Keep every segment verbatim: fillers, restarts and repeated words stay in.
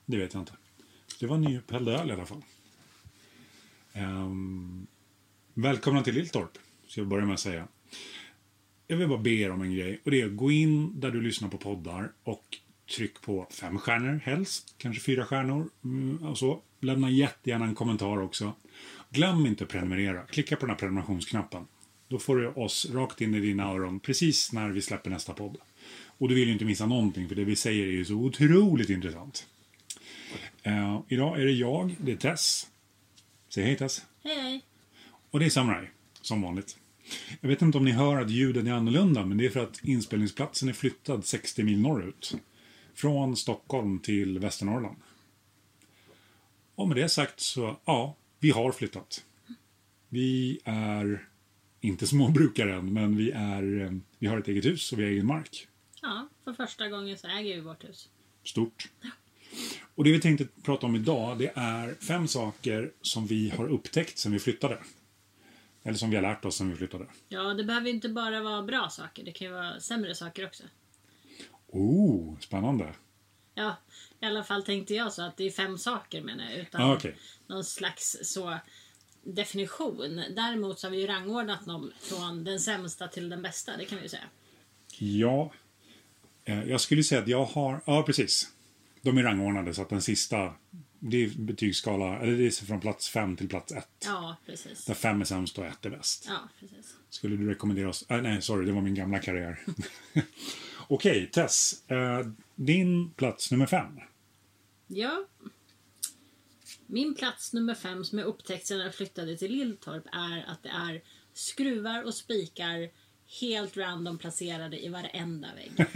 Det vet jag inte. Det var nyupphälld öl i alla fall. Um, välkomna till Lilltorp, ska jag börja med att säga. Jag vill bara be er om en grej. Och det är att gå in där du lyssnar på poddar och tryck på fem stjärnor helst. Kanske fyra stjärnor. Mm, och så. Lämna jättegärna en kommentar också. Glöm inte att prenumerera. Klicka på den här prenumerationsknappen. Då får du oss rakt in i dina öron precis när vi släpper nästa podd. Och du vill ju inte missa någonting, för det vi säger är ju så otroligt intressant. Uh, idag är det jag, det är Tess. Säg hej Tess. Hej hej. Och det är Samurai, som vanligt. Jag vet inte om ni hör att ljuden är annorlunda, men det är för att inspelningsplatsen är flyttad sextio mil norrut. Från Stockholm till Västernorrland. Och med det sagt så, ja, vi har flyttat. Vi är inte småbrukare än, men vi, är, vi har ett eget hus och vi har egen mark. Ja, för första gången så äger vi vårt hus. Stort. Ja. Och det vi tänkte prata om idag, det är fem saker som vi har upptäckt sen vi flyttade. Eller som vi har lärt oss sen vi flyttade. Ja, det behöver inte bara vara bra saker. Det kan ju vara sämre saker också. Oh, spännande. Ja, i alla fall tänkte jag så att det är fem saker menar jag. Utan ah, okay. någon slags så definition. Däremot så har vi ju rangordnat dem från den sämsta till den bästa, det kan vi ju säga. Ja, jag skulle säga att jag har... Ja, precis. De är rangordnade så att den sista... Det är betygsskala, eller det är från plats fem till plats ett. Ja, precis. Där fem är sämst och ett är bäst. Ja, precis. Skulle du rekommendera oss... Äh, nej, sorry, det var min gamla karriär. Okej, okay, Tess. Eh, din plats nummer fem. Ja. Min plats nummer fem som jag upptäckte när jag flyttade till Lilltorp är att det är skruvar och spikar helt random placerade i varenda vägg.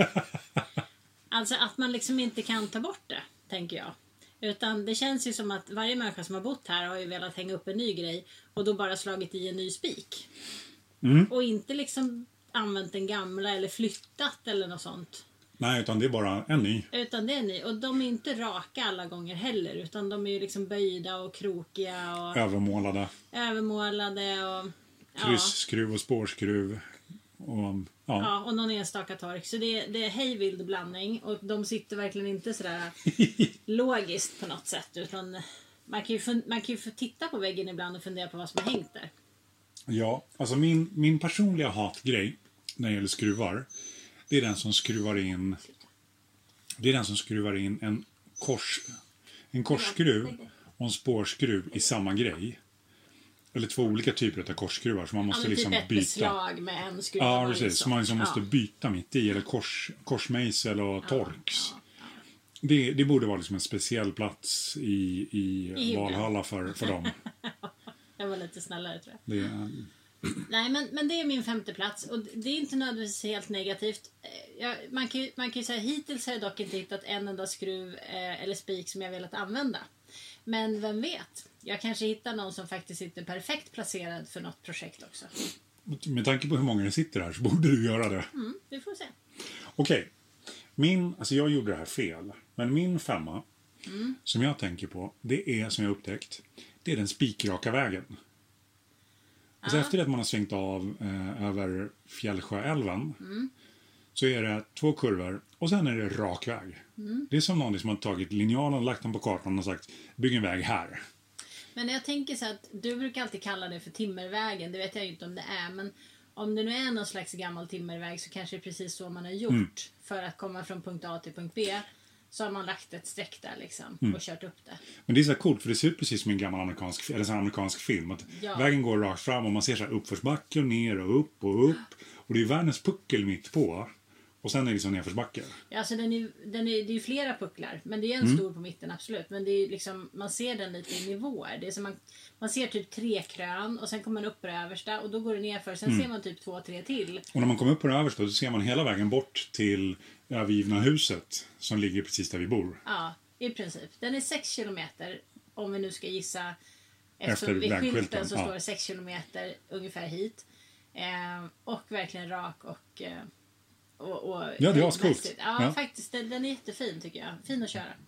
Alltså att man liksom inte kan ta bort det, tänker jag. Utan det känns ju som att varje människa som har bott här har ju velat hänga upp en ny grej och då bara slagit i en ny spik. Mm. Och inte liksom använt den gamla eller flyttat eller något sånt. Nej, utan det är bara en ny. Utan det är ny. Och de är inte raka alla gånger heller. Utan de är ju liksom böjda och krokiga. Och övermålade. Övermålade och... Ja. Kryssskruv och spårskruv. Och, ja. Ja, och någon enstaka tork. Så det, det är hejvild blandning. Och de sitter verkligen inte sådär logiskt på något sätt. Utan man kan, ju fun- man kan ju få titta på väggen ibland och fundera på vad som har hängt där. Ja, alltså min, min personliga hatgrej när det gäller skruvar, det är den som skruvar in det är den som skruvar in en kors en korsskruv och en spårskruv i samma grej. Eller två olika typer av korsskruvar som man måste ja, liksom typ ett byta. beslag med en skruv. Ja, precis. Som man liksom ja. måste byta mitt i. Eller kors, korsmejsel och torx. Ja, ja, ja. Det, det borde vara liksom en speciell plats i, i, I Valhalla för, för dem. Jag var lite snällare tror jag. Det är... Nej, men, men det är min femte plats. Och det är inte nödvändigtvis helt negativt. Jag, man, kan ju, man kan ju säga hittills har jag dock inte hittat en enda skruv eh, eller spik som jag velat använda. Men vem vet? Jag kanske hittar någon som faktiskt sitter perfekt placerad för något projekt också. Med tanke på hur många det sitter här så borde du göra det. Mm, vi får se. Okej. Min, alltså jag gjorde det här fel. Men min femma, mm. som jag tänker på, det är som jag upptäckt, det är den spikraka vägen. Alltså ah. efter att man har svängt av eh, över Fjällsjöälven mm. så är det två kurvor och sen är det rak väg. Mm. Det är som någon som har tagit linjalen, lagt den på kartan och sagt, bygg en väg här. Men jag tänker så att du brukar alltid kalla det för timmervägen. Det vet jag ju inte om det är. Men om det nu är någon slags gammal timmerväg så kanske det är precis så man har gjort. Mm. För att komma från punkt A till punkt B. Så har man lagt ett streck där liksom. Mm. Och kört upp det. Men det är så coolt för det ser ut precis som en gammal amerikansk, eller så amerikansk film. Att ja. Vägen går rakt fram och man ser så här uppförsbacke och ner och upp och upp. Och det är världens puckel mitt på. Och sen är det liksom nedförsbacke. Ja, alltså den är, den är, det är ju flera pucklar. Men det är en mm. stor på mitten, absolut. Men det är liksom, man ser den lite i nivåer. Det är som man, man ser typ tre krön och sen kommer man upp på det översta. Och då går det ner för. Sen mm. ser man typ två, tre till. Och när man kommer upp på det översta så ser man hela vägen bort till övergivna huset. Som ligger precis där vi bor. Ja, i princip. Den är sex kilometer. Om vi nu ska gissa. Efter vid skylten så ja. står det sex kilometer ungefär hit. Eh, och verkligen rak och... Eh, Och, och ja, det är ascoolt. Ja, ja, faktiskt. Den, den är jättefin tycker jag. Fin att köra.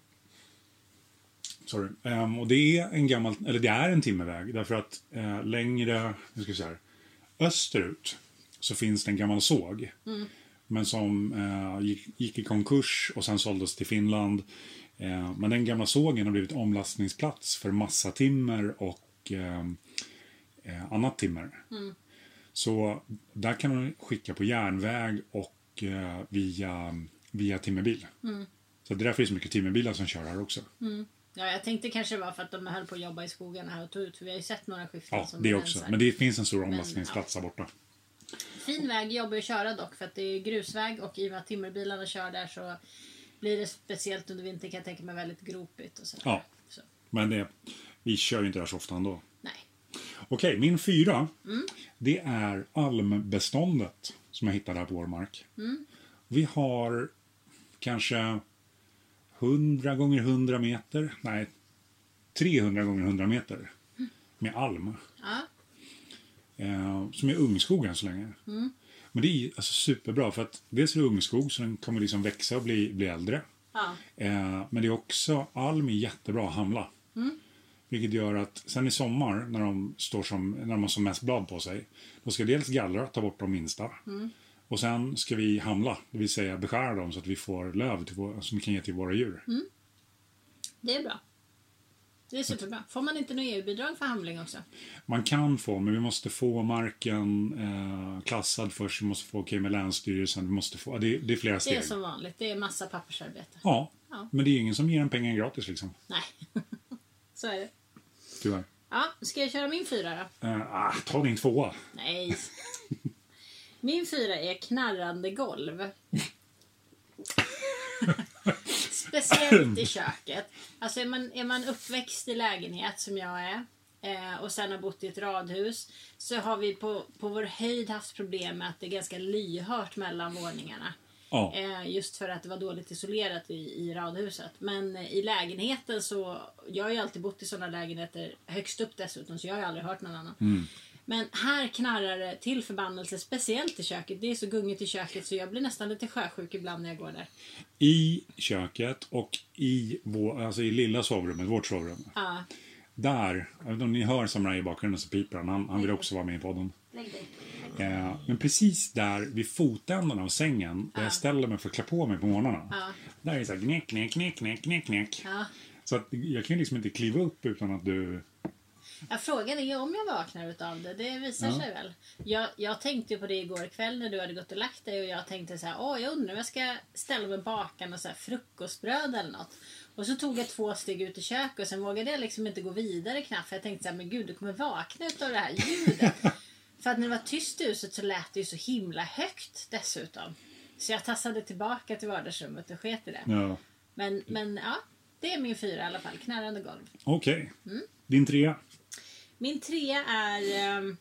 Sorry. Um, och det är en gammal, eller det är en timmerväg. Därför att uh, längre, hur ska jag säga, österut så finns det en gammal såg. Mm. Men som uh, gick, gick i konkurs och sen såldes till Finland. Eh, men den gamla sågen har blivit omlastningsplats för massa timmer och eh, eh, annat timmer. Mm. Så där kan man skicka på järnväg och eh, via, via timmerbil. Mm. Så det är därför det är så mycket timmerbilar som kör här också. Mm. Ja, jag tänkte kanske det var för att de höll på att jobba i skogen här och tog ut. För vi har ju sett några skiften Ja, som det rensar. också. Men det finns en stor omlastningsplats Men, där borta. Fin väg, jobbig att köra dock för att det är grusväg och i och med att timmerbilarna kör där så blir det speciellt under vintern kan jag tänka mig väldigt gropigt och så. Ja, så. men det, vi kör ju inte där så ofta ändå. Nej. Okej, min fyra. Mm. Det är almbeståndet som jag hittade här på vår mark. Mm. Vi har kanske hundra gånger hundra meter. Nej, trehundra gånger hundra meter. Med alm. Ja. Eh, som är ungskog än så länge. Mm. Men det är alltså superbra för att dels är det ungskog så den kommer liksom växa och bli, bli äldre. Ja. Eh, men det är också, alm är jättebra att hamla. Mm. Vilket gör att sen i sommar när de, står som, när de har som mest blad på sig. Då ska dels gallra, ta bort de minsta. Mm. Och sen ska vi hamla, det vill säga beskära dem så att vi får löv till vår, som vi kan ge till våra djur. Mm. Det är bra. Det är superbra. Får man inte något E U-bidrag för hamling också? Man kan få, men vi måste få marken eh, klassad först. Vi måste få okej okay med Länsstyrelsen. Vi måste få, det, det är flera steg. Det är som vanligt. Det är massa pappersarbete. Ja, Ja. men det är ingen som ger en pengar gratis liksom. Nej. Så är det. Tyvärr. Ja, ska jag köra min fyra då? Eh, ah, ta din tvåa. Nej. Min fyra är knarrande golv. Speciellt i köket. Alltså är man, är man uppväxt i lägenhet som jag är eh, och sen har bott i ett radhus så har vi på, på vår höjd haft problem med att det är ganska lyhört mellan våningarna. Ja. Eh, just för att det var dåligt isolerat i, i radhuset. Men eh, i lägenheten så, jag har ju alltid bott i sådana lägenheter högst upp dessutom så jag har ju aldrig hört någon annan. Mm. Men här knarrar det till förbannelse, speciellt i köket. Det är så gungigt i köket så jag blir nästan lite sjösjuk ibland när jag går där. I köket och i, vår, alltså i lilla sovrummet, vårt sovrum. Ja. Där, jag vet inte om ni hör Samurai i bakgrunden så piper han. Han, han vill också vara med i podden. Lägg dig. Eh, men precis där vid fotändan av sängen, där Ja. jag ställer mig för att klä på mig på morgnarna. Ja. Där är det så här knäck, knäck, knäck, knäck, knäck, knäck. Ja. Så att jag kan ju liksom inte kliva upp utan att du... Jag frågade ju om jag vaknar utav det. Det visar Ja. sig väl. Jag, jag tänkte ju på det igår kväll när du hade gått och lagt dig. Och jag tänkte så här, åh jag undrar om jag ska ställa mig bakan och så här frukostbröd eller något. Och så tog jag två steg ut i köket och sen vågade jag liksom inte gå vidare knappt. För jag tänkte så här, men gud du kommer vakna utav det här ljudet. För att när det var tyst i huset så lät det ju så himla högt dessutom. Så jag tassade tillbaka till vardagsrummet och sket i det. Ja. Men, men ja, det är min fyra i alla fall. Knarrande golv. Okej. Mm. Din trea. Min trea är... Um,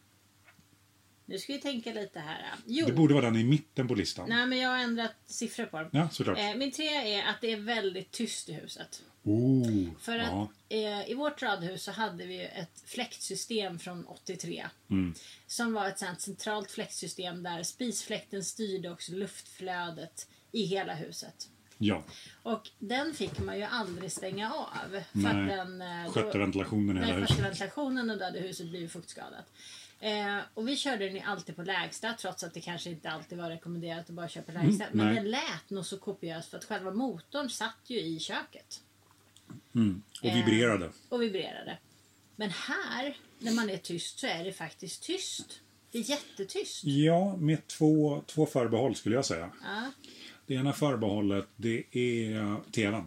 nu ska vi tänka lite här. Jo, Det borde vara den i mitten på listan. nej men jag har ändrat siffror på dem. Ja, såklart. Eh, min trea är att det är väldigt tyst i huset. Oh, För att ja. eh, i vårt radhus så hade vi ett fläktsystem från åttiotre. Mm. Som var ett sånt centralt fläktsystem där spisfläkten styrde också luftflödet i hela huset. Ja, Och den fick man ju aldrig stänga av. För Nej. att den, eh, då- skötte ventilationen i hela Nej, huset. skötte ventilationen och då hade huset blivit fuktskadat. Eh, och vi körde den ju alltid på lägsta trots att det kanske inte alltid var rekommenderat att bara köpa lägsta. Mm, men nej. den lät nog så kopiöst för att själva motorn satt ju i köket. Mm. Och Eh, vibrerade. Och vibrerade. Men här, när man är tyst så är det faktiskt tyst. Det är jättetyst. Ja, med två, två förbehåll skulle jag säga. Ja. Det ena förbehållet, det är tvn.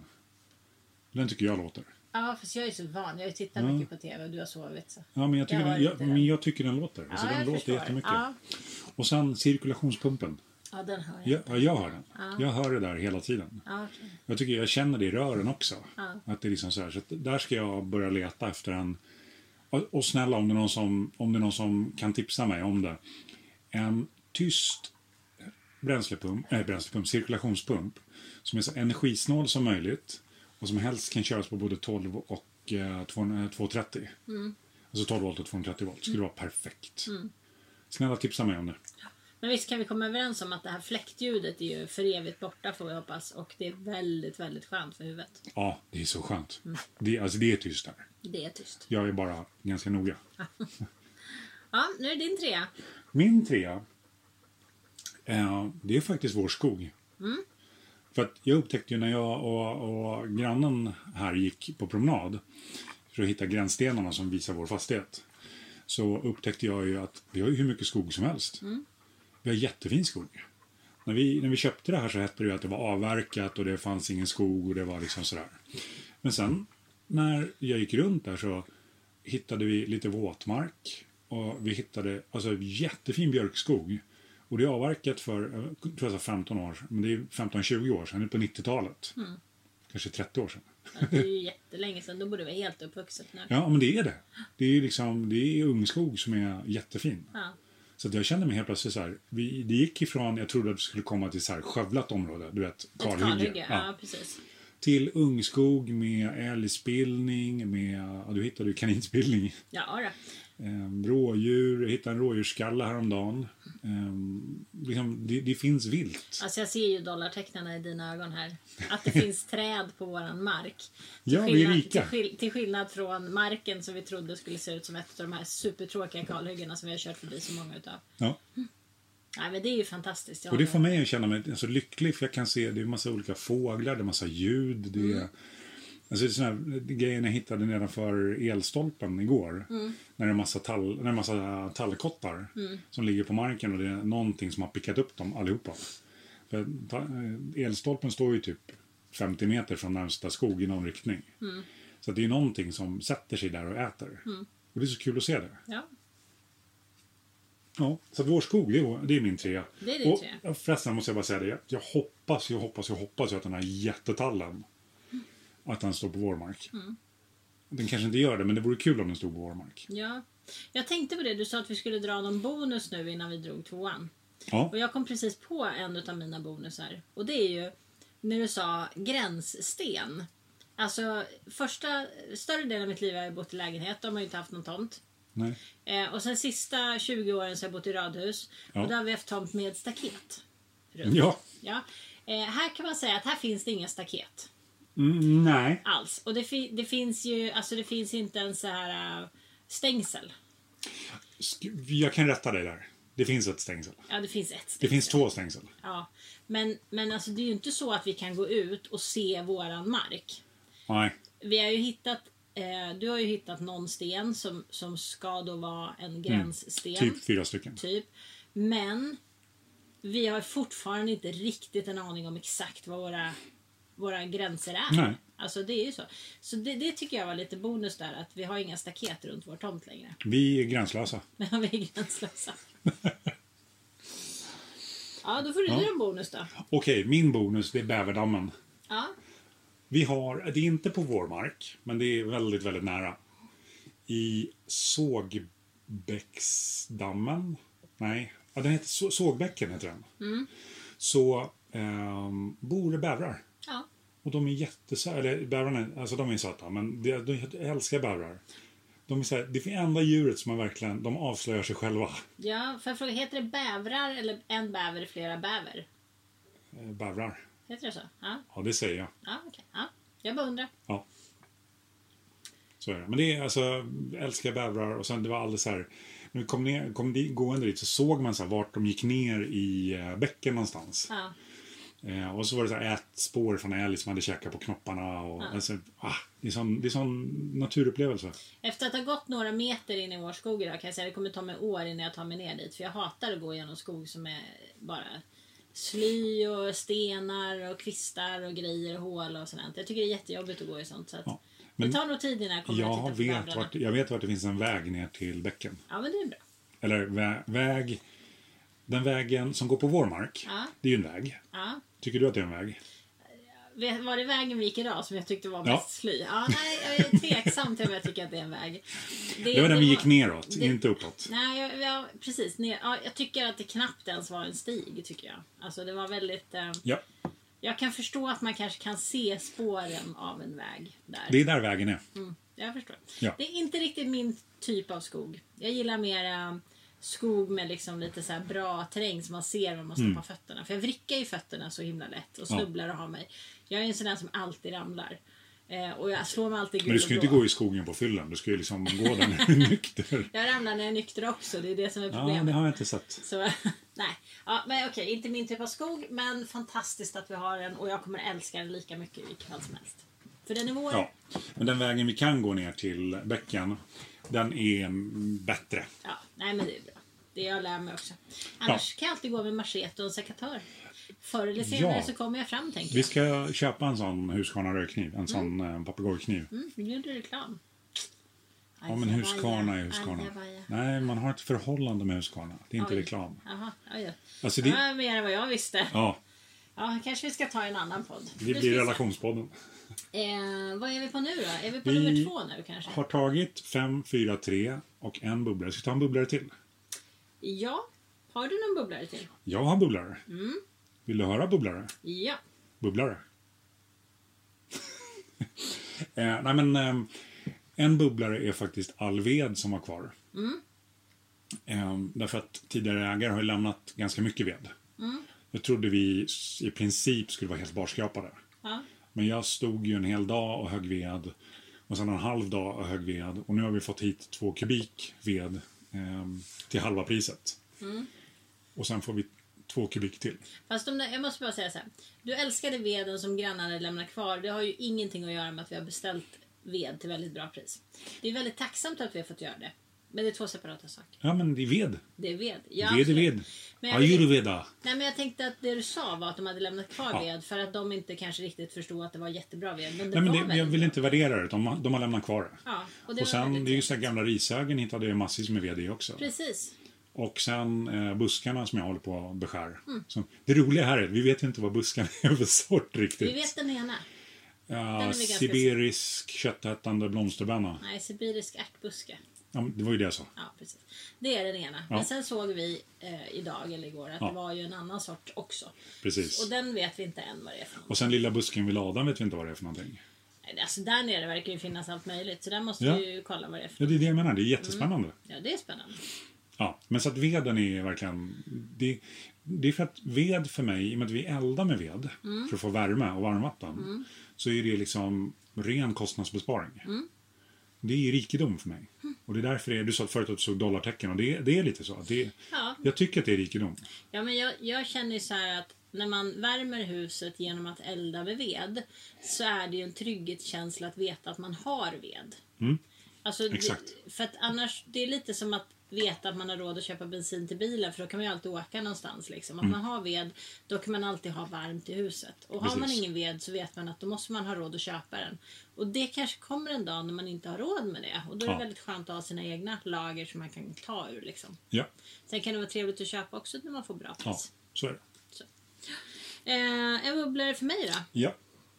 Den tycker jag låter. Ja, fast jag är så van. Jag har ju tittat Ja. mycket på tv och du har sovit. Så. Ja, men jag tycker, Jag har den, jag, inte den. men jag tycker den låter. Alltså, Ja, den jag låter förstår. jättemycket. Ja. Och sen cirkulationspumpen. Ja, den hör jag. Jag, ja, jag hör den. Ja. Jag hör det där hela tiden. Ja, okej. Jag tycker jag känner det i rören också. Ja. Att det är liksom så här, så att där ska jag börja leta efter en... Och, och snälla om det, är någon som, om det är någon som kan tipsa mig om det. En tyst bränslepump, äh, bränslepump, cirkulationspump som är så energisnål som möjligt och som helst kan köras på både tolv och eh, tvåhundratrettio. Mm. Alltså tolv volt och tvåhundratrettio volt. Skulle vara perfekt. Mm. Snälla tipsa mig om det. Men visst kan vi komma överens om att det här fläktljudet är ju för evigt borta får vi hoppas. Och det är väldigt, väldigt skönt för huvudet. Ja, det är så skönt. Mm. Det, alltså det är tyst där. Det är tyst. Jag är bara ganska noga. Ja, nu är det din trea. Min trea, eh, det är faktiskt vår skog. Mm. För att jag upptäckte ju när jag och, och grannen här gick på promenad för att hitta gränsstenarna som visar vår fastighet. Så upptäckte jag ju att vi har ju hur mycket skog som helst. Mm. Vi har jättefin skog. När vi, när vi köpte det här så hette det ju att det var avverkat och det fanns ingen skog och det var liksom sådär. Men sen när jag gick runt där så hittade vi lite våtmark och vi hittade alltså jättefin björkskog. Och det är avverkat för, jag tror jag sa femton år, men det är femton tjugo år sedan, det är på nittiotalet. Mm. Kanske trettio år sedan. Ja, det är ju jättelänge sedan, då borde det vara helt uppvuxet nu. Ja, men det är det. Det är liksom, det är ungskog som är jättefin. Ja. Så att jag kände mig helt plötsligt så här, vi, det gick ifrån, jag trodde att det skulle komma till så här skövlat område, du vet, kalhygge. kalhygge. Ja. Ja, precis. Till ungskog med älgspillning, med, ja, du hittade ju kaninspillning. Ja, då. Eh, rådjur, jag hittade en rådjursskalle häromdagen. Eh, liksom, det, det finns vilt. Alltså jag ser ju dollartecknarna i dina ögon här. Att det finns träd på våran mark. Till Ja, vi är skillnad- rika. Till, skill- till skillnad från marken som vi trodde skulle se ut som ett av de här supertråkiga kalhyggena som vi har kört förbi så många utav. Ja. Nej, men det är ju fantastiskt. Jag Och det har- får mig att känna mig så lycklig, för jag kan se, det är en massa olika fåglar, det är massa ljud, det är, Mm. alltså det är såna här grejer jag hittade nedanför elstolpen igår. Mm. När det är en massa, tall, när det är en massa tallkottar som ligger på marken och det är någonting som har pickat upp dem allihopa. För ta, elstolpen står ju typ femtio meter från närmsta skog i någon riktning. Mm. Så det är någonting som sätter sig där och äter. Och det är så kul att se det. Ja, Ja, så att vår skog, det är, det är min trea. det är din Och trea. förresten måste jag bara säga det. Jag hoppas, jag hoppas, jag hoppas ju att den här jättetallen, att den står på vår mark. Mm. Den kanske inte gör det, men det vore kul om den stod på vår mark. Ja. Jag tänkte på det, du sa att vi skulle dra någon bonus nu innan vi drog tvåan. Ja, Och jag kom precis på en av mina bonusar. Och det är ju när du sa gränssten. Alltså första, större delen av mitt liv har jag bott i lägenhet. De har ju inte haft någon tomt. nej. Eh, och sen sista tjugo åren så har jag bott i radhus. Ja. Och då har vi haft tomt med staket. Runt. Ja, Ja. Eh, här kan man säga att här finns det inga staket mm, nej. alls. Och det, fi- det finns ju, alltså det finns inte en så här uh, stängsel. Sk- Jag kan rätta dig där. Det finns ett stängsel. Ja, det finns ett stängsel. Det finns två stängsel. Ja. Men, men alltså det är ju inte så att vi kan gå ut och se våran mark. Nej. Vi har ju hittat, eh, du har ju hittat någon sten som, som ska då vara en gränssten. Typ fyra stycken. Typ. Men vi har fortfarande inte riktigt en aning om exakt vad våra, våra gränser är. Nej. Alltså det är ju så. Så det, det tycker jag var lite bonus där, att vi har inga staket runt vår tomt längre. Vi är gränslösa. Men vi är gränslösa. Ja, då får du Ja. dra en bonus då. Okej, min bonus, det är bäverdammen. Ja. Vi har, det är inte på vår mark, men det är väldigt, väldigt nära. I Sågbäcksdammen. Nej, ja, den heter Så- Sågbäcken heter den. Mm. Så ehm, bor det bävrar. Ja. Och de är jättesöta, eller bävrarna, alltså de är söta, men det, de, jag älskar bävrar. De är så här, det är enda djuret som man verkligen, de avslöjar sig själva. Ja, för jag fråga, heter det bävrar eller en bäver, flera bäver? Eh, Bävrar. Heter det så? Ja, Ja, det säger jag. ja okej. Ja. Jag bara undrar. Ja. Så är det. Men det är alltså, jag älskar bävrar och sen det var alldeles så här, när vi kom, ner, kom di, gående dit så såg man så här vart de gick ner i eh, bäcken någonstans. Ja. Eh, och så var det så här ätspår från älg som hade käkat på knopparna. Och, Ja. alltså, ah, det är sån, det är sån naturupplevelse. Efter att ha gått några meter in i vår skog idag kan jag säga att det kommer ta mig år innan jag tar mig ner dit. För jag hatar att gå genom skog som är bara sly och stenar och kvistar och grejer och hål och sånt. Jag tycker det är jättejobbigt att gå i sånt. Så att Ja. Men det tar nog tid innan jag kommer att jag titta på vet, bävrarna. vart, jag vet vart det finns en väg ner till bäcken. Ja, men det är bra. Eller vä, väg. Den vägen som går på vår mark. Ja. Det är ju en väg. Ja. Tycker du att det är en väg? Vet- Var det vägen vi gick idag som jag tyckte var Ja. mest sly? Ja, nej, jag är tveksam till om jag tycker att det är en väg. Det var den vi gick neråt, det- inte uppåt. Nej, jag, jag, precis. Ner, ja, jag tycker att det knappt ens var en stig, tycker jag. Alltså det var väldigt... Eh, Ja, jag kan förstå att man kanske kan se spåren av en väg där. det är där vägen är. Mm, jag förstår. Ja. Det är inte riktigt min typ av skog. Jag gillar mer eh, skog med liksom lite så här bra terräng som man ser var man stoppar Mm. fötterna. För jag vrickar ju fötterna så himla lätt och Ja. snubblar och har mig. Jag är en sån där som alltid ramlar. Eh, och jag slår mig alltid gul. Men du ska ju inte gå i skogen på fyllen. Du ska ju liksom gå där när du är nykter. Jag ramlar när jag är nykter också. Det är det som är problemet. Ja, det har jag inte sett. Så, nej. Ja, men okej, inte min typ av skog. Men fantastiskt att vi har den. Och jag kommer älska den lika mycket i vilket fall som helst. För den är vår. Ja, men den vägen vi kan gå ner till bäcken, den är bättre. Ja, nej men det är bra. Det jag lär mig också. Annars ja. kan jag alltid gå med machete och en sekator. Förr eller senare ja. så kommer jag fram, tänker jag. Vi ska köpa en sån Husqvarna rödkniv. En sån mm. papegojkniv. Mm, nu gjorde du reklam. Ja, men Husqvarna är Husqvarna. Nej, man har ett förhållande med Husqvarna. Det är inte oj. reklam. Jaha, oj. Alltså det... Ja, mer än vad jag visste. Ja. Ja, kanske vi ska ta en annan podd. Det blir relationspodden. Eh, vad är vi på nu då? Är vi på vi nummer två nu kanske? Vi har tagit fem, fyra, tre och en bubblare. Ska vi ta en bubblare till? Ja. Har du någon bubblare till? Jag har bubblare. Mm. Vill du höra bubblare? Ja. Bubblare. eh, nej men eh, en bubblare är faktiskt all ved som var kvar. Mm. Eh, därför att tidigare ägare har lämnat ganska mycket ved. Mm. Jag trodde vi i princip skulle vara helt barskrapade. Ja. Men jag stod ju en hel dag och högg ved. Och sen en halv dag och högg ved. Och nu har vi fått hit två kubik ved eh, till halva priset. Mm. Och sen får vi två kubik till. Fast om det, jag måste bara säga så här. Du älskade veden som grannarna lämnar kvar. Det har ju ingenting att göra med att vi har beställt ved till väldigt bra pris. Det är väldigt tacksamt att vi har fått göra det. Men det är två separata saker. Ja, men det är ved. Det är ved. Ja, ved är ved. Ayurveda. Nej, men jag tänkte att det du sa var att de hade lämnat kvar ja. ved. För att de inte kanske riktigt förstod att det var jättebra ved. Men det Nej, men var det, jag vill bra. inte värdera det. De, de har lämnat kvar det. Ja, och det och sen, var det är ju så här gamla rishögen hittade jag massvis med ved i också. Precis. Och sen eh, buskarna som jag håller på att beskär. Mm. Så, det roliga här är att vi vet inte vad buskarna är för sort riktigt. Vi vet den ena. Uh, sibirisk köttätande blomsterbönna. Nej, sibirisk ärtbuske. Ja, det var ju det jag sa. Ja, precis. Det är den ena. Ja. Men sen såg vi eh, idag eller igår att ja. det var ju en annan sort också. Precis. Och den vet vi inte än vad det är för något. Och sen lilla busken vid ladan vet vi inte vad det är för någonting. Alltså där nere verkar ju finnas allt möjligt. Så där måste ja. vi ju kolla vad det är för Ja, det är det jag menar. Det är jättespännande. Mm. Ja, det är spännande. Ja, men så att veden är verkligen... Det, det är för att ved för mig, i och med att vi eldar med ved mm. för att få värme och varmvatten, mm. så är det liksom ren kostnadsbesparing. Mm. Det är ju rikedom för mig. Mm. Och det är därför det är, du sa förut att du såg dollartecken, och det, det är lite så. Det, ja. Jag tycker att det är rikedom. Ja, men jag, jag känner ju så här att när man värmer huset genom att elda med ved så är det ju en trygghetskänsla att veta att man har ved. Mm. Alltså, exakt. Det, för att annars, det är lite som att veta att man har råd att köpa bensin till bilen, för då kan man ju alltid åka någonstans liksom. Att mm. man har ved, då kan man alltid ha varmt i huset. Och Precis. Har man ingen ved så vet man att då måste man ha råd att köpa den. Och det kanske kommer en dag när man inte har råd med det. Och då är det ja. väldigt skönt att ha sina egna lager som man kan ta ur liksom. Ja. Sen kan det vara trevligt att köpa också när man får bra pris. Ja, så är det. Så. Eh, en bubblare för mig då? Ja.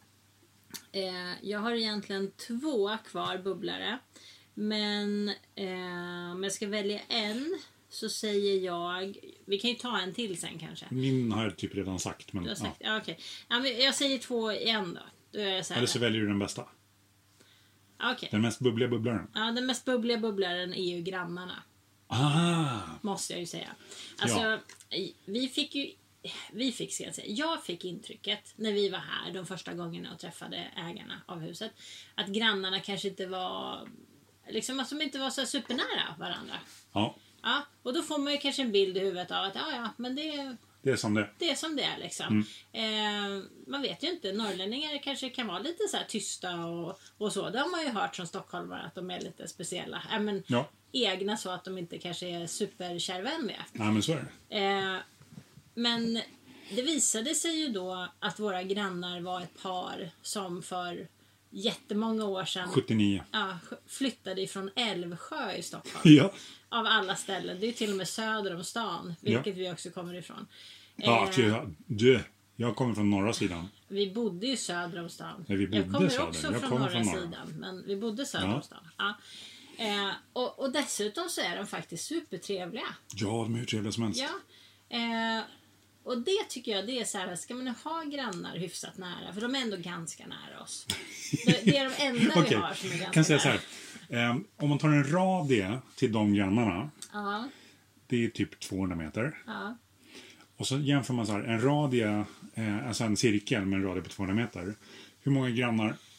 Eh, jag har egentligen två kvar bubblare. Men eh, om jag ska välja en så säger jag... Vi kan ju ta en till sen kanske. Min har jag typ redan sagt. Men, du har sagt? Ja. Ja, okej. Ja, men jag säger två igen då. Då är jag så här. Eller så väljer du den bästa. Okay. Den mest bubbliga bubblaren. Ja, den mest bubbliga bubblaren är ju grannarna. Ah. Måste jag ju säga. Alltså, ja. vi fick ju... Vi fick, ska jag säga. Jag fick intrycket när vi var här de första gångerna och träffade ägarna av huset. Att grannarna kanske inte var... Liksom att de inte var så supernära varandra. Ja. Ja, och då får man ju kanske en bild i huvudet av att ja, ja, men det, det är som det Det är som det är liksom. Mm. Eh, man vet ju inte, norrlänningar kanske kan vara lite så här tysta och, och så. Det har man ju hört från stockholmare att de är lite speciella. Äh, men ja. Egna så att de inte kanske är superkärvänliga. Ja, men så är det. Eh, men det visade sig ju då att våra grannar var ett par som för jättemånga år sedan sjuttionio ja, flyttade ifrån Älvsjö i Stockholm. Ja. Av alla ställen. Det är till och med söder om stan. Vilket ja. vi också kommer ifrån. Ja, eh, jag, du, jag kommer från norra sidan. Vi bodde ju söder om stan. Nej, vi bodde jag kommer söder. också jag från kommer norra från norra sidan. Men vi bodde söder ja. om stan. Ja. Eh, och, och dessutom så är de faktiskt supertrevliga. Ja, de är hur trevliga som helst. Ja. Eh, och det tycker jag, det är så här, ska man ha grannar hyfsat nära? För de är ändå ganska nära oss. Det, det är de enda okay. vi har som är ganska kan säga nära. Så här. Um, om man tar en radie till de grannarna. Ja. Det är typ tvåhundra meter. Ja. Och så jämför man så här. En radie, eh, alltså en cirkel med en radie på tvåhundra meter. Hur många grannar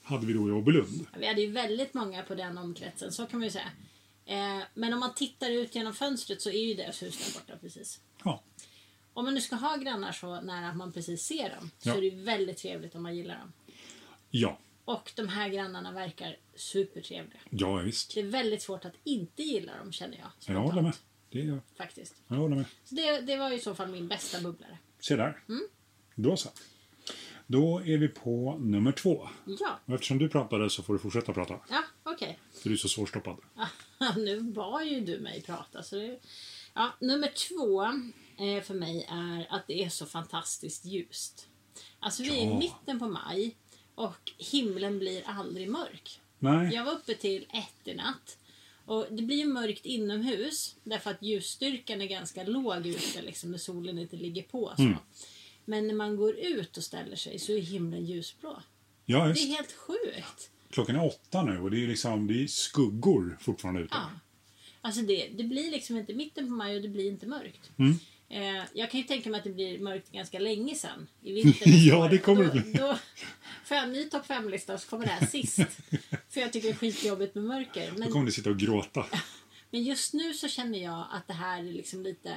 hade vi då i Åbylund. Vi hade ju väldigt många på den omkretsen, så kan man ju säga. Eh, men om man tittar ut genom fönstret så är ju deras hus där borta precis. Ja. Om man nu ska ha grannar så nära att man precis ser dem, så Ja. är det ju väldigt trevligt om man gillar dem. Ja. Och de här grannarna verkar supertrevliga. Ja, visst. Det är väldigt svårt att inte gilla dem, känner jag. Jag spontant, håller med. Det är, Faktiskt. jag håller med. Så det, det var ju i så fall min bästa bubblare. Se där. Mm. Då så. Då är vi på nummer två. Ja, Och eftersom du pratade så får du fortsätta prata. ja okej. För du är så svårstoppad. Ah, nu var ju du mig prata. Så det, ja, nummer två eh, för mig är att det är så fantastiskt ljust. Alltså vi är Ja. i mitten på maj och himlen blir aldrig mörk. Nej. Jag var uppe till ett i natt. Och det blir ju mörkt inomhus därför att ljusstyrkan är ganska låg ute liksom, när solen inte ligger på. Så. Mm. Men när man går ut och ställer sig så är himlen ljusblå. Ja, Det är just. helt sjukt. Klockan är åtta nu och det är liksom det är skuggor fortfarande ute. Ja. Alltså det, det blir liksom inte mitten på maj och det blir inte mörkt. Mm. Eh, jag kan ju tänka mig att det blir mörkt ganska länge sen. I vinter. Ja, det kommer då, det bli. Då får jag en ny topp fem-lista och så kommer det här sist. För jag tycker det är skitjobbigt med mörker. Då Men, kommer du sitta och gråta. men just nu så känner jag att det här är liksom lite...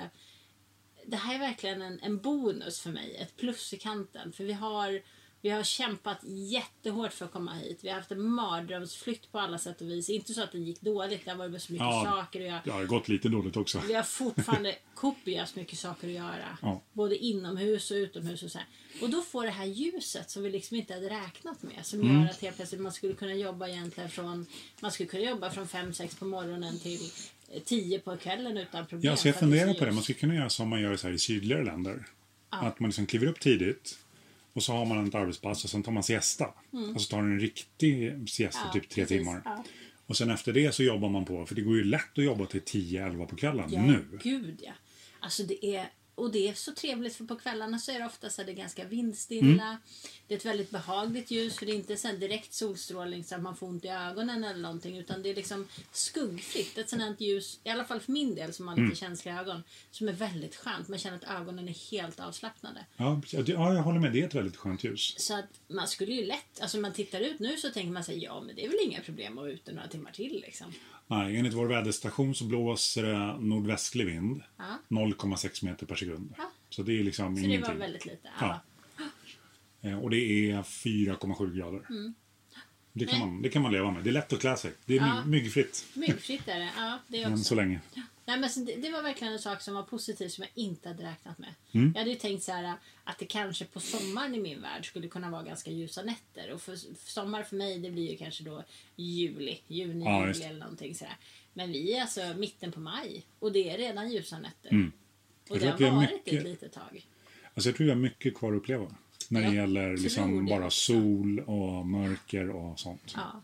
Det här är verkligen en, en bonus för mig. Ett plus i kanten. För vi har, vi har kämpat jättehårt för att komma hit. Vi har haft en mardrömsflytt på alla sätt och vis. Inte så att det gick dåligt. Det har varit så mycket Ja. saker att göra. Ja, det har gått lite dåligt också. Vi har fortfarande kopiöst mycket saker att göra. Ja. Både inomhus och utomhus och så här. Och då får det här ljuset som vi liksom inte hade räknat med. Som Mm. gör att helt plötsligt man skulle kunna jobba egentligen från... Man skulle kunna jobba från fem sex på morgonen till eh, tio på kvällen utan problem. Ja, så jag för att det är funderar så på det. ljust. Man skulle kunna göra som man gör så här i sydligare länder. Att man liksom kliver upp tidigt. Och så har man ett arbetspass och sen tar man siesta. Och så tar man en riktig siesta, Ja, typ tre precis. timmar. Ja. Och sen efter det så jobbar man på. För det går ju lätt att jobba till tio elva på kvällen Ja, nu. gud ja. Alltså det är... Och det är så trevligt för på kvällarna så är det ofta så här, det är ganska vindstilla. Mm. Det är ett väldigt behagligt ljus för det är inte så här direkt solstrålning så att man får ont i ögonen eller någonting. Utan det är liksom skuggfritt. Ett sådant ljus, i alla fall för min del som har lite Mm. känsliga ögon. Som är väldigt skönt. Man känner att ögonen är helt avslappnade. Ja, ja, jag håller med. Det är ett väldigt skönt ljus. Så att man skulle ju lätt, alltså man tittar ut nu så tänker man sig ja men det är väl inga problem att vara ute några timmar till liksom. Nej, enligt vår väderstation så blåser det nordvästlig vind. Ja. noll komma sex meter per sekund. Ja. Så det är liksom Så det ingenting. var väldigt lite. Ja. Ja. Eh, Och det är fyra komma sju grader. Det, kan Nej. man, det kan man leva med. Det är lätt att klä sig. Det är Ja. my- myggfritt Myggfritt är det. Ja, det är än också. så länge. Nej, men så det, det var verkligen en sak som var positiv som jag inte hade räknat med. Mm. Jag hade ju tänkt så här att det kanske på sommaren i min värld skulle kunna vara ganska ljusa nätter. Och för, för sommar för mig det blir ju kanske då juli, juni, Ja, juli just. eller någonting sådär. Men vi är alltså mitten på maj och det är redan ljusa nätter. Mm. Och Jag det tror har att vi har varit mycket- ett litet tag. Alltså jag tror vi har mycket kvar att uppleva. När det Jag gäller tror liksom det bara också. sol och mörker och sånt. Ja.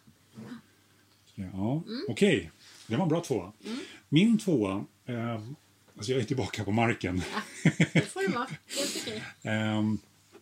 Så, ja, Mm. okej. Det var en bra tvåa. Min tvåa, eh, alltså jag är tillbaka på marken. Det får det vara. Helt okej. Ehm,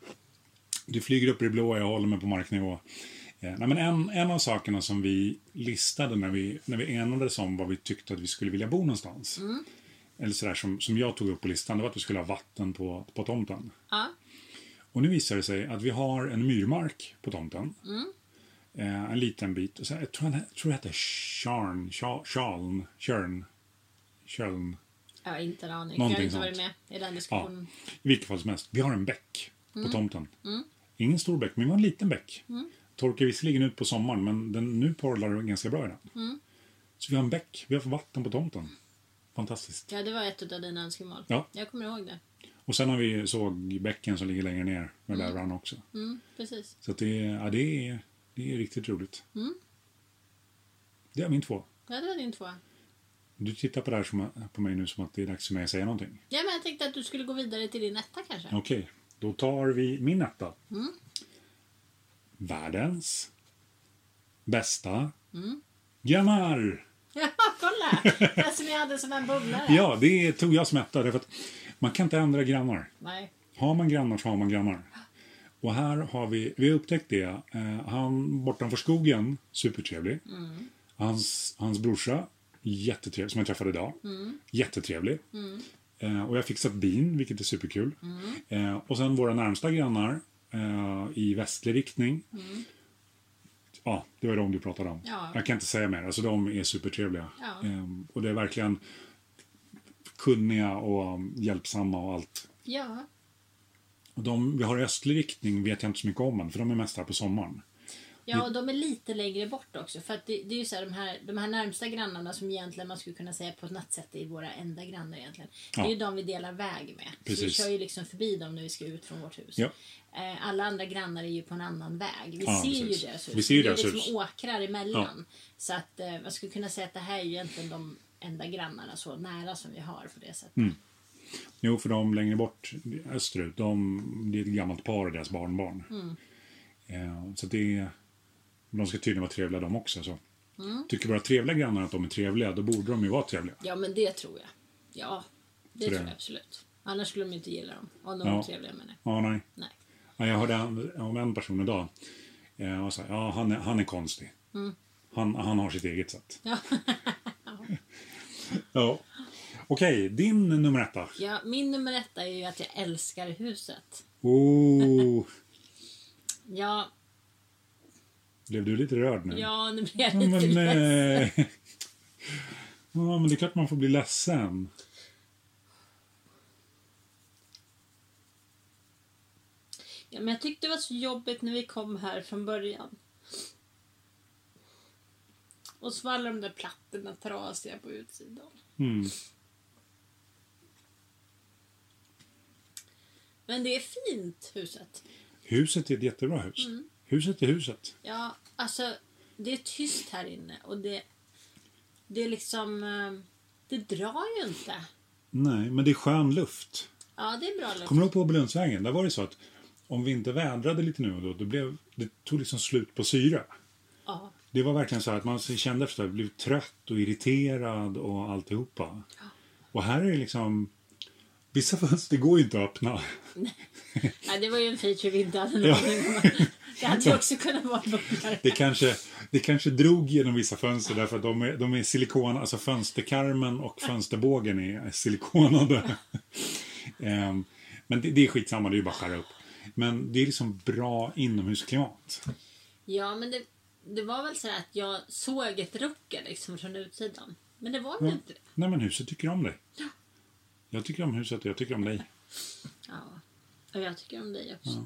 du flyger upp i det blå, jag håller mig på marknivå. Eh, nej, men en, en av sakerna som vi listade när vi, när vi enades om vad vi tyckte att vi skulle vilja bo någonstans. Eller sådär som, som jag tog upp på listan, det var att vi skulle ha vatten på, på tomten. Ja. Och nu visar det sig att vi har en myrmark på tomten. Eh, en liten bit. Och så, jag, tror, jag tror det heter Tjörn, Tja- Tjaln, Tjörn, Tjöln. Jag har inte en aning. Jag Någonting har inte sånt. varit med i den Ja, diskussionen. i vilket fall som helst. Vi har en bäck på tomten. Ingen stor bäck, men vi har en liten bäck. Torkar visserligen ut på sommaren, men den, nu porlar det ganska bra i den. Så vi har en bäck, vi har vatten på tomten. Fantastiskt. Ja, det var ett av dina önskemål. Ja. Jag kommer ihåg det. Och sen har vi sågbäcken som ligger längre ner med där rann också. Mm, precis. Så att det, ja, det, är, det är riktigt roligt. Det är min två. Ja, det var din tvåa. Du tittar på det här som, på mig nu som att det är dags för mig att säga någonting. Ja, men jag tänkte att du skulle gå vidare till din etta kanske. Okej, då tar vi min etta. Världens bästa grannar. Ja, kolla! Det som jag hade som en bubblare. Ja, det tog jag som etta. Därför att man kan inte ändra grannar. Nej. Har man grannar så har man grannar. Och här har vi, vi har upptäckt det. Eh, han bortanför skogen, supertrevlig. Hans, hans brorsa, jättetrevlig, som jag träffade idag. Jättetrevlig. Eh, och jag har fixat bin, vilket är superkul. Eh, och sen våra närmsta grannar eh, i västlig riktning. Ja, det var de du pratade om. Ja. Jag kan inte säga mer. Alltså de är supertrevliga. Ja. Ehm, och det är verkligen kunniga och hjälpsamma och allt. Ja. Och de vi har i östlig riktning vet jag inte så mycket om än, för de är mest här på sommaren. Ja, och de är lite längre bort också. För att det, det är ju så här, de här, de här närmsta grannarna som egentligen man skulle kunna säga på något sätt är våra enda grannar egentligen. Det är Ja. ju de vi delar väg med. Precis. Så vi kör ju liksom förbi dem när vi ska ut från vårt hus. Ja. Eh, Alla andra grannar är ju på en annan väg. Vi Ja, ser precis. ju deras hus. Vi ser ju det är deras liksom hus. åkrar emellan. Så att eh, man skulle kunna säga att det här är ju egentligen de enda grannarna så nära som vi har på det sättet. Mm. Jo, för de längre bort österut, de, det är ett gammalt par och deras barnbarn. Mm. Eh, så det är, de ska tydligen vara trevliga de också. Så. Mm. Tycker våra trevliga grannar att de är trevliga, då borde de ju vara trevliga. Ja, men det tror jag. Ja, det Så tror det- jag absolut. Annars skulle de inte gilla dem. Om de Ja. var trevliga med det. Ja, nej. Nej. Ja, jag hörde en- om en person idag. Eh, och sa, ja, han är, han är konstig. Mm. Han, han har sitt eget sätt. Ja. Ja. Okej, din nummer etta. Ja, min nummer ett är ju att jag älskar huset. Oh, Ja, blev du lite rörd nu? ja nu blir jag Ja, lite men ledsen. nej. Ja, men det är klart man får bli ledsen. Ja, men jag tyckte det var så jobbigt när vi kom här från början. Och så var alla de där plattorna trasiga på utsidan. Mm. Men det är fint, huset. Huset är ett jättebra hus. Mm. Huset är huset. Ja, alltså det är tyst här inne. Och det, det är liksom... eh, Det drar ju inte. Nej, men det är skön luft. Ja, det är bra luft. Kommer du ihåg på Åberlundsvägen? Där var det så att om vi inte vädrade lite nu och då, då blev, det tog liksom slut på syre. Ja. Det var verkligen så att man kände efter att blev trött och irriterad och alltihopa. Och här är det liksom... Vissa fönster går ju inte att öppna. Nej, det var ju en feature vi inte hade någon Ja. aning om. Det hade ju också kunnat vara bubblare. Det kanske, det kanske drog genom vissa fönster därför att de är, de är silikon, alltså fönsterkarmen och fönsterbågen är silikonade. Ehm, men det, det är skitsamma, det är ju bara att skära upp. Men det är liksom bra inomhusklimat. Ja, men det, det var väl så här att jag såg ett ruckel liksom från utsidan. Men det var ju inte det. Nej, men huset tycker om dig. Jag tycker om huset och jag tycker om dig. Ja, och jag tycker om dig också.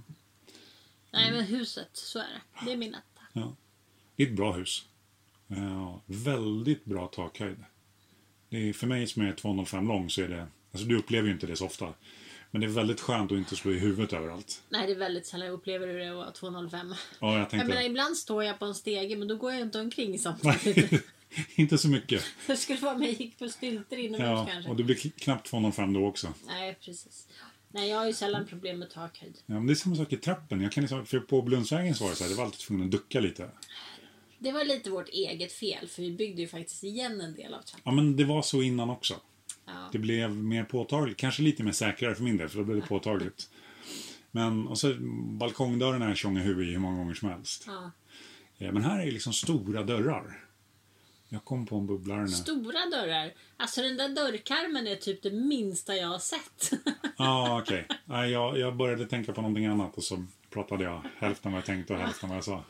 Nej, men huset, så är det. Det är min etta. Ja. Det är ett bra hus. Ja, väldigt bra takhöjd. Det är, för mig som är två noll fem lång så är det... Alltså du upplever ju inte det så ofta. Men det är väldigt skönt att inte slå i huvudet överallt. Nej, det är väldigt sällan jag upplever hur det är att vara två noll fem. Ja, jag Jag tänkte... menar, ibland står jag på en stege, men då går jag inte omkring samtidigt. inte så mycket. Det skulle vara mig gick på stylter inomhus Ja, kanske. och det blir k- knappt två noll fem då också. Nej, precis. Nej, jag har ju sällan problem med takhöjd. Ja, men det är samma sak i trappen. Jag kan liksom, för på Blundsvägen så var det så här, det var alltid tvungen att ducka lite. Det var lite vårt eget fel, för vi byggde ju faktiskt igen en del av trappan. Ja, men det var så innan också. Ja. Det blev mer påtagligt. Kanske lite mer säkrare för min del, för då blev det påtagligt. Men, och så balkongdörren är tjonga huvud i hur många gånger som helst. Ja. Ja, men här är det liksom stora dörrar. Jag kom på en bubblare nu. Stora dörrar. Alltså den där dörrkarmen är typ det minsta jag har sett. Ja, okej. Nej, jag, jag började tänka på någonting annat och så pratade jag hälften vad jag tänkte och hälften vad jag sa.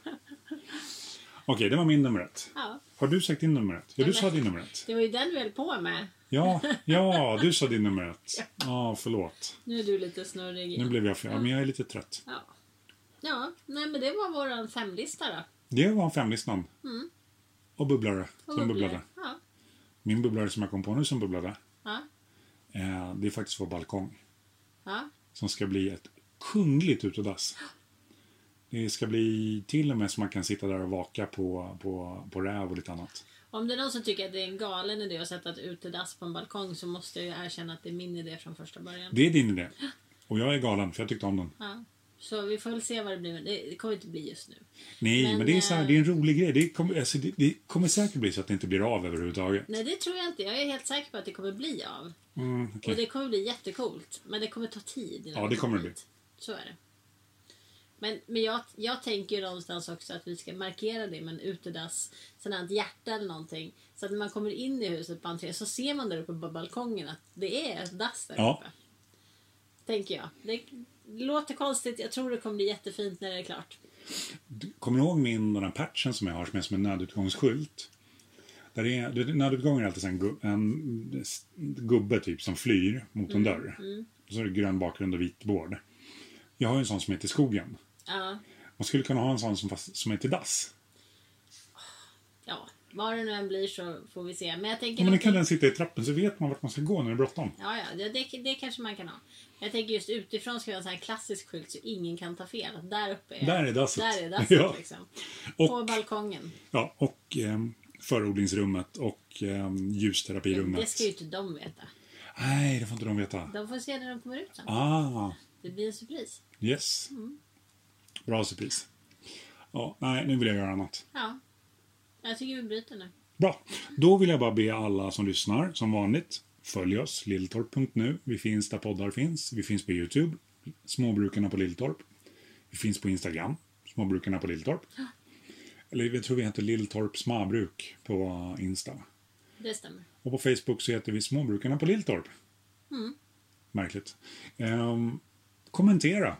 Okej, det var min nummer ett. Ja, Har du sagt din nummer ett? Ja, du sa din nummer ett. det var ju den vi höll på med. Ja, ja, du sa din nummer ett. Ja, förlåt. Nu är du lite snurrig Nu igen. blev jag fel, men jag är lite trött. Ja. Ja, nej men det var våran femlista då. Det var femlistan. Mm. Och bubblare Och som bubblare. bubblade. Ja. Min bubblare som jag kom på nu som bubblade, Ja. eh, det är faktiskt vår balkong. Ja. Som ska bli ett kungligt utedass. Det ska bli till och med så man kan sitta där och vaka på, på, på räv och lite annat. Om det är någon som tycker att det är en galen idé att sätta ett utedass på en balkong, så måste jag ju erkänna att det är min idé från första början. Det är din idé. Och jag är galen för jag tyckte om den. Ja. Så vi får väl se vad det blir. Det, det kommer inte bli just nu. Nej, Men, men, det, är så här, eh, det är en rolig grej. Det kommer, alltså, det, det kommer säkert bli så att det inte blir av överhuvudtaget. Nej, det tror jag inte. Jag är helt säker på att det kommer bli av. Mm, Och okej. det kommer bli jättecoolt. Men det kommer ta tid. innan Ja, det vi kommer det dit. Så är det. Men, men jag, jag tänker ju någonstans också att vi ska markera det med en utedass. Sådant här hjärta eller någonting. Så att när man kommer in i huset på entré så ser man där uppe på balkongen att det är ett dass där Ja. uppe. Tänker jag. Det, det låter konstigt. Jag tror det kommer bli jättefint när det är klart. Kommer du ihåg min, den här patchen som jag har som är som en nödutgångsskylt? Där är, du- nödutgången är alltid en, gu, en gubbe typ som flyr mot en dörr. Mm. Och så är det grön bakgrund och vit bord. Jag har ju en sån som heter Skogen. Ja. Man skulle kunna ha en sån som, fast, som heter Dass. Ja, vad det nu än blir så får vi se. Men jag tänker... Ja, men då kan någonting- den sitta i trappen så vet man vart man ska gå när det är bråttom. Ja, ja, det, det, det kanske man kan ha. Men jag tänker just utifrån ska vi ha en sån här klassisk skylt så ingen kan ta fel. Att där uppe är... Där är dasset. Där är dasset Ja. liksom. Och- På balkongen. Ja, och eh, förodlingsrummet och eh, ljusterapirummet. Det ska ju inte de veta. Nej, det får inte de veta. De får se när de kommer ut sen. Ah, Det blir en surpris. yes. Bra surpris. Ja, nej, nu vill jag göra annat. Ja. Jag tycker vi bryter nu. Bra. Då vill jag bara be alla som lyssnar, som vanligt, följ oss, lilltorp punkt nu. Vi finns där poddar finns. Vi finns på YouTube, Småbrukarna på Lilltorp. Vi finns på Instagram, Småbrukarna på Lilltorp. Eller jag tror vi heter Lilltorp Småbruk på Insta. Det stämmer. Och på Facebook så heter vi Småbrukarna på Lilltorp. Mm. Märkligt. Ehm, kommentera.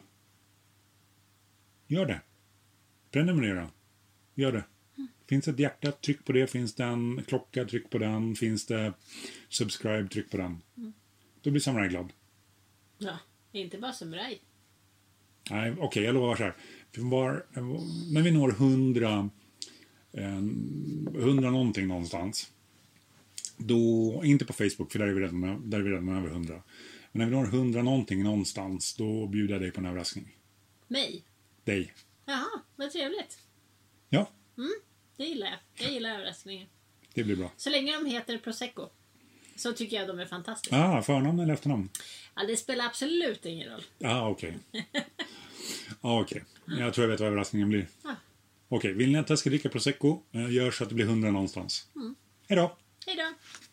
Gör det. Prenumerera. Gör det. Finns ett hjärta, tryck på det. Finns det en klocka, tryck på den. Finns det subscribe, tryck på den. Då blir Samurai glad. Ja, inte bara samuraj. Nej, okej, okay, jag lovar så här. För var, när vi når hundra, eh, hundra någonting någonstans. Då, inte på Facebook, för där är vi redan, där är vi redan över hundra. Men när vi når hundra någonting någonstans, då bjuder jag dig på en överraskning. Mig? Dig. Jaha, vad trevligt. Ja, Det gillar jag. Jag gillar överraskningar. det blir bra. Så länge de heter Prosecco så tycker jag de är fantastiska. Ah, förnamn eller efternamn? Ja, det spelar absolut ingen roll. Ah, okej. ah, okej. Jag tror jag vet vad överraskningen blir. Ja. Okej, vill ni att jag ska dricka Prosecco? eh, Gör så att det blir hundra någonstans. Mm. Hej då! Hej då!